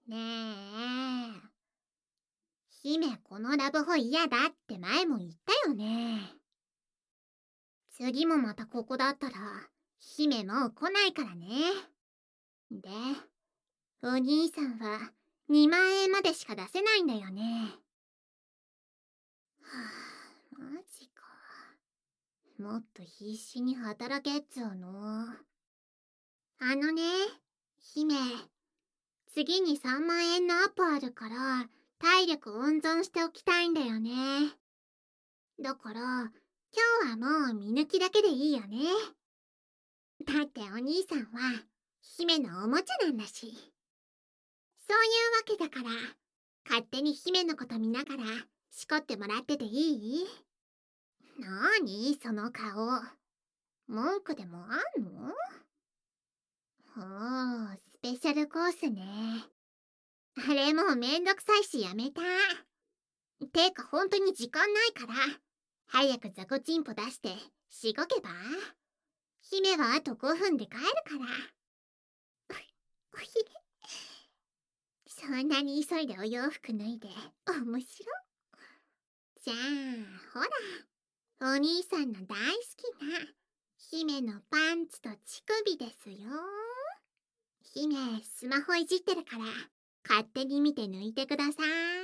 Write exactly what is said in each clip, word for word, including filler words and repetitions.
ねえ。姫、このラブホ嫌だって前も言ったよね。次もまたここだったら、姫もう来ないからね。で、お兄さんはにまん円までしか出せないんだよね。はあ、マジか。もっと必死に働けっつうの。あのね、姫、次にさんまん円のアップあるから、体力温存しておきたいんだよね。だから、今日はもう見抜きだけでいいよね。だってお兄さんは、姫のおもちゃなんだし。そういうわけだから、勝手に姫のこと見ながら、しこってもらってていい？なーにその顔。文句でもあんの？ほう、スペシャルコースね。あれもうめんどくさいしやめた。てかほんとに時間ないから、早く雑魚チンポ出してしごけば？姫はあとごふんで帰るから。おひげ。そんなに急いでお洋服脱いで面白。じゃあほら、お兄さんの大好きな姫のパンツと乳首ですよ。姫、スマホいじってるから勝手に見て抜いてください。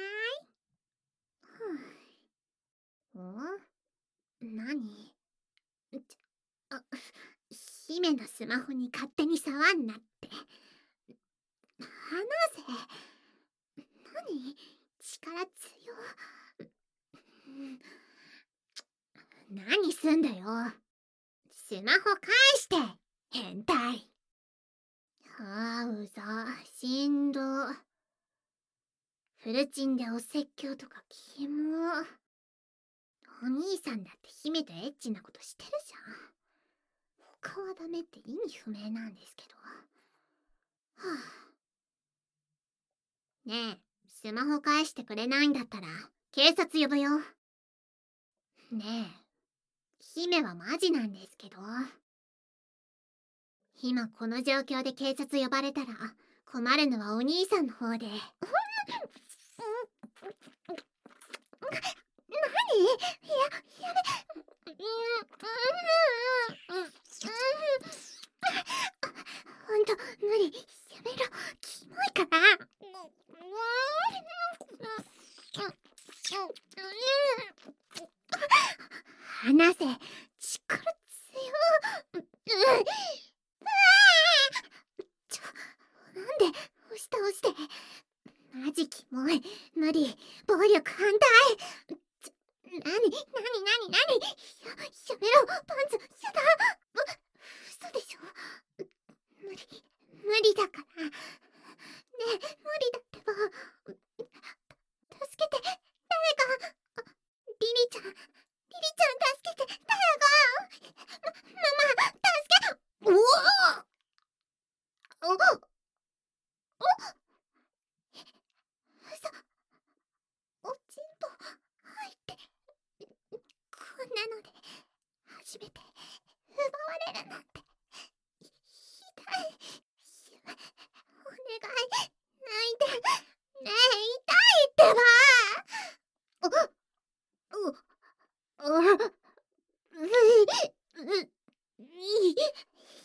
ふぅ。ん？何？ちょ、あ、姫のスマホに勝手に触んなって。離せ。何？力強。何すんだよ。スマホ返して、変態。ああ、うざ。しんど。フルチンでお説教とかキモ。お兄さんだって姫とエッチなことしてるじゃん。他はダメって意味不明なんですけど。はあ、ねえ、スマホ返してくれないんだったら警察呼ぶよ。ねえ、姫はマジなんですけど。今この状況で警察呼ばれたら困るのはお兄さんの方で。何？や、やめ。ほんと無理。やめろ。キモいから。離せ。力強。ちょ、なんで押し倒して。マジキモい。無理。暴力反対。ちょ、なになになになに。や、やめろ。パンツ、やだ。嘘でしょ。無理、無理だから。ねえ、無理だってば。助けて、誰か。リリちゃん、リリちゃん助けて、誰か。ま、ママ、助け。おお。おお。嘘。おちんぽ入って。こんなので初めて奪われるなんて。ひ痛い。お願い、泣いて。ねえ、痛いってば。う、う、う、うい、う、い、痛い。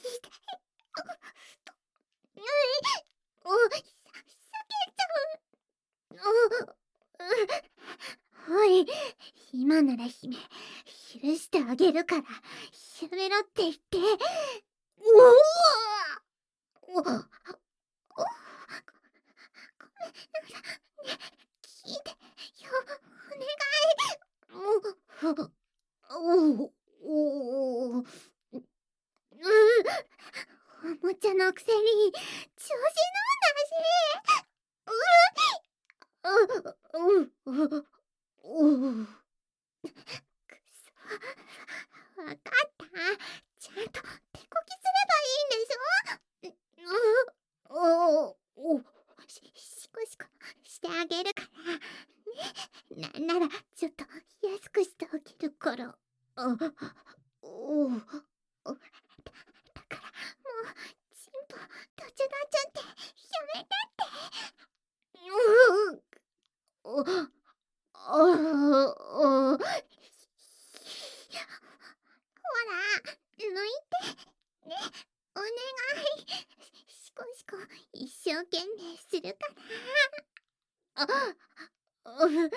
うい、お、さ、避けちゃう。お、おい、今なら姫、許してあげるから、やめろって言って。おお。お、お、ごめんなさい。ね、聞いてよ、お願い。お、お、お、お、おもちゃのくせに調子乗んなし。う、う、う、う、う、くそ、わかった。ちゃんと手こきすればいいんでしょ。う、お、お、し、しこしこしてあげるからね。なんならちょっと安くしてあげるから。あ、お、お、だ、だからもうチンポ途中なっちゃってやめてって。 いてね、お願い。しこしこ一生懸命するから。あ、う姫が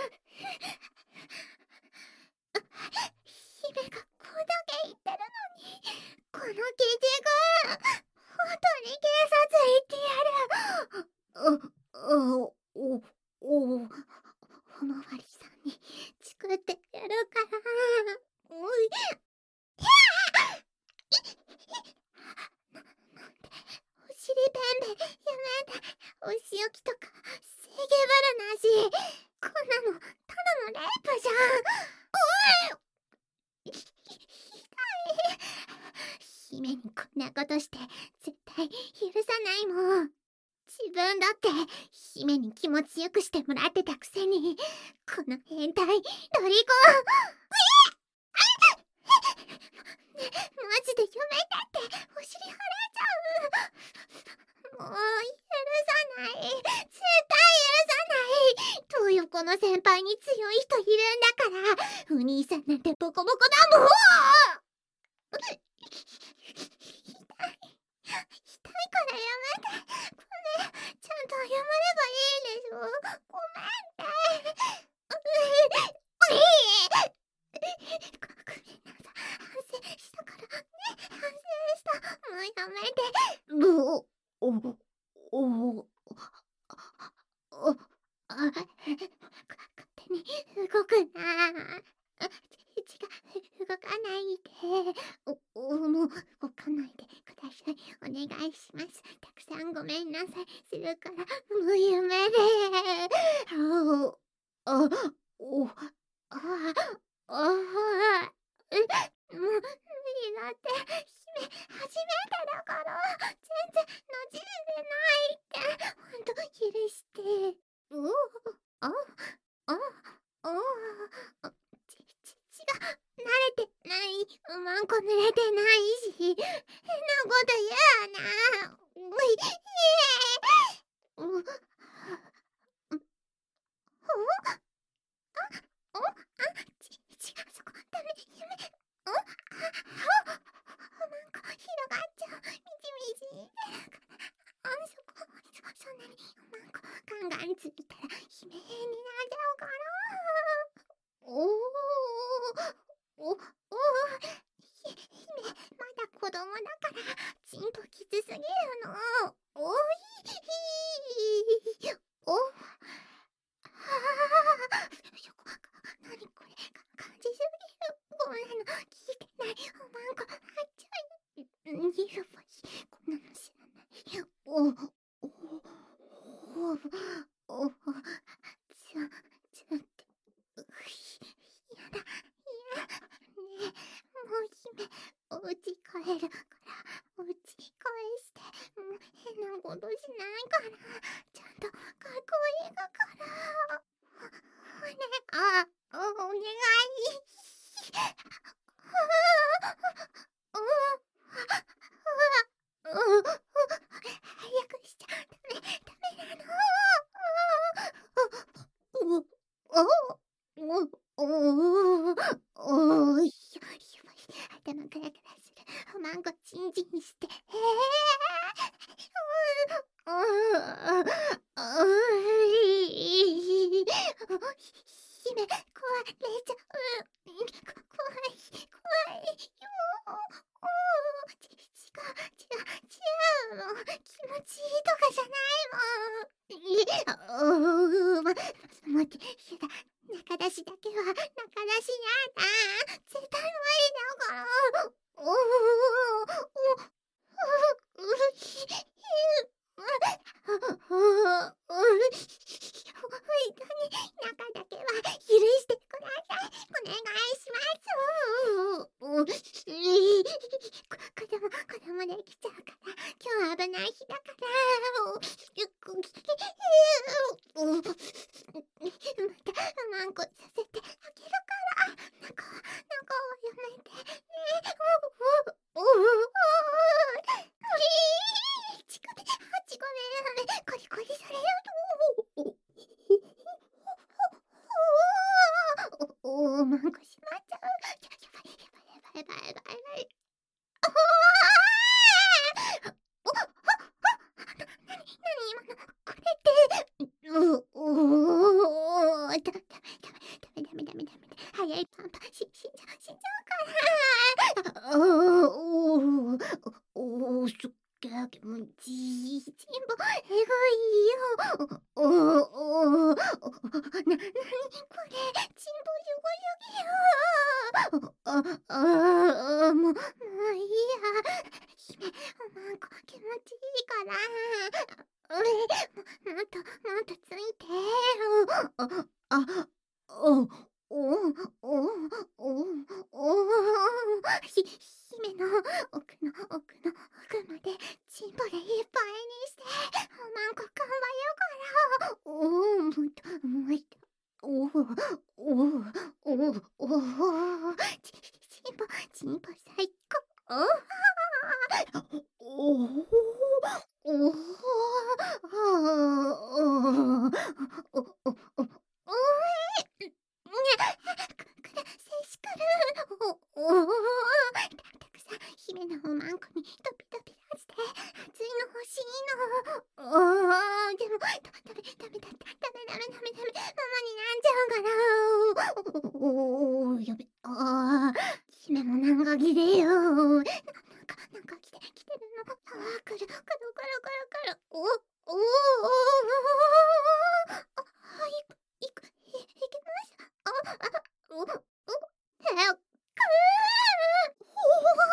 こだけ言ってるのに、このキジ君、本当に警察行ってやる。あ、あ、お、お、おまわりさんに作ってやるから。おい、おしりペンペンやめて。お仕置きとか整形バルなし。こんなのただのレイプじゃん。おい、ひひひどい。姫にこんなことして絶対許さないもん。自分だって姫に気持ちよくしてもらってたくせに、この変態ロリコン。ね、マジでやめてって。お尻腫れちゃう。もう許さない。絶対許さない。東横の先輩に強い人いるんだから。お兄さんなんてボコボコだもん。痛い。痛いからやめて。ごめん。ちゃんと謝ればいいでしょ。ごめんって。うい。ごめんなさい。反省したからね。反省した。もうやめて。お、お、お、お、あ、勝手に動くな。血が動かないで。お、お、もう動かないでください。お願いします。たくさんごめんなさいするから、もうやめて。あ、あ、お、あ、あ、え、もう無理だって。姫、初めてだから。全然馴染んでないって。ほんと許して。お、あ、あ、あ、ち、ち、血が慣れてない。うまんこ濡れてないし。変なこと言うな。おい、えー、お、お、お、あ、ち、違う、そこ、ダメ、やめ、お、あ、あ、なんか、広がっちゃう、みじみじ、あ、そこ、そ、そんなに、なんか、ガンガンついたら、悲鳴になっちゃうから。おー、お、お、ひ、姫、まだ子供だから、ちんときつすぎるの。おい、ひー、お、はあ、よく、なにこれ、か感じすぎる。こんなの聞いてない。おまんこ、あっちゃい。やばい、こんなの知らない。お、お、お、お、ちゃ、ちゃって、うひ、やだ、や、ねえ、もう姫、お家帰るから、お家返して、もう変なことしないから、ちゃんとかっこいいだから。おね、あ、お、お願い。お、お、お、早くしちゃダメ、ダメなの。お、お、お、お、お、お、や、やばい。頭クラクラする。おまんこチンチンして。えー、う、う、う、姫、壊れちゃう。こ、怖い、怖いよ。おー、ち、違う、違う、違うの。気持ちいいとかじゃないもん。い、おー、ま、待って、やだ。中出しだけは、中出しやだ。絶対無理だから。おー、お、う、う、ひ、ひ、う、う、う、いかに中だけは許してください。お願いします。お、い、こ、子供、子供できちゃうから、今日危ない日だから。お、ゆっくり、お、また、おまんこさせてあげるから。中は、中はやめて。ね、お、お、お、お、ちこめ、あちごめん、コリコリされると。お、お、お、まんこしまっちゃう。や、やばい、やばい、やばい、やばい、やばい。 おー、すっげー気持ちいい。チンポ、えぐいよ。お、お、お、お、な、なにこれ。チンポすごすぎよ。あ、あ、あ、もう、もういいや。姫、おまんこ気持ちいいから。うえ、も、もっと、もっとついて。あ、あ、お、お、お、お、お、ひ、姫の奥の奥の奥までチンポでいっぱいにして、おまんこ頑張ようから。おお、もっと、もっと。おお、おお、おお、おお、ち、チンポ、チンポ最高。おお、おお、ああ、お、お、お、お、え、にゃ、く、くる、せしくる。お、お、たくさん姫のおまんこにとぴとぴらして、熱いの欲しいの。ああ、でも、た、食べ、食べた、ダメダメダメダメ、ママになんじゃうから。おお、やべ、ああ、姫もなんかきれよ。なんか、なんか来て、来てるの。ああ、くる、くるくるくるくる。お、おお、あ、はい、いく、い、いけます。あ、あ、お、お、へっくー。ほわ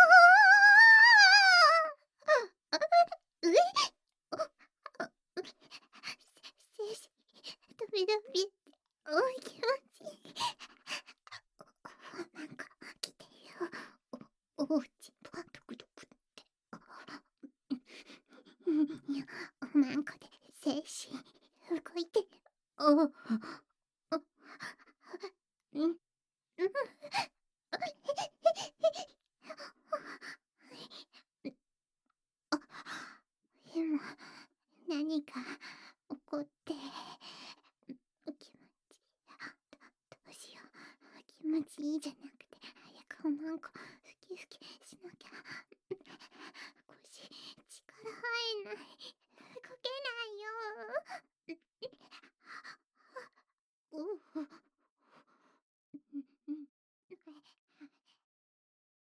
ー。あ、うえ、お、あ、う、せ、せし、とびとび、おい、気持ちいい。お、なんか来てよ。お、お、ちんぽ、ドクドクって。あ、うん、いや、おまんこで精子動いてる。お、お、うん、うん、あ、でも、何か起こって、気持ちいい。どうしよう。気持ちいいじゃなくて、早くおまんこ、ふきふきしな